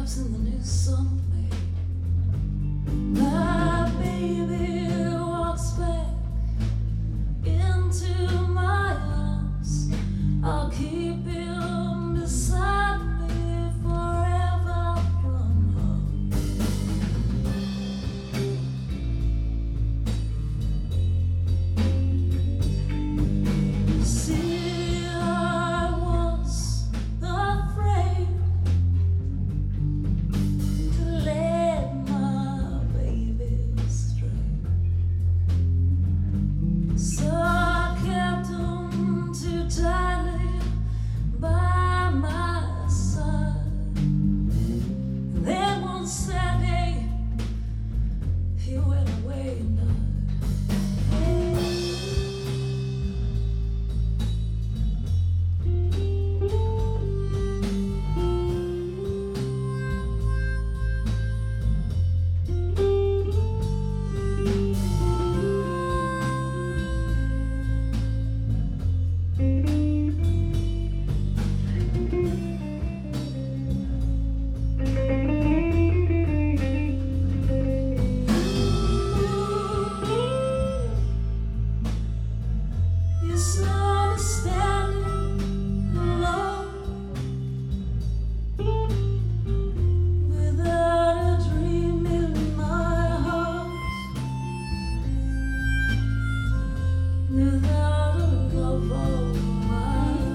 photographs in the new song of me. My baby walks back into my arms. I'll keep him beside me forever from home. See, I was afraid to let my baby stray, so I kept him too tightly by my side. Then one sad day he went away and died. Without a love of mine,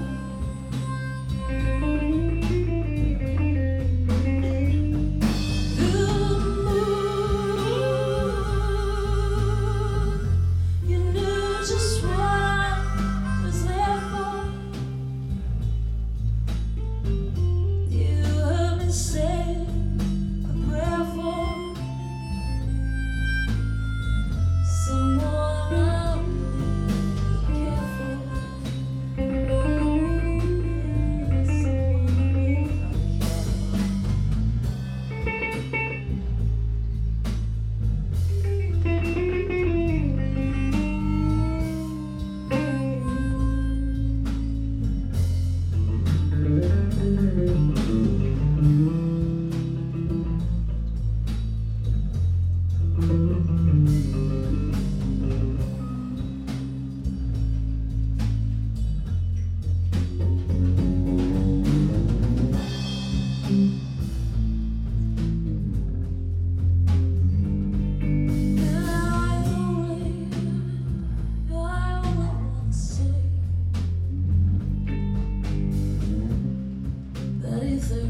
the moon, you knew just what I was there for. You heard me say a prayer for someone I if there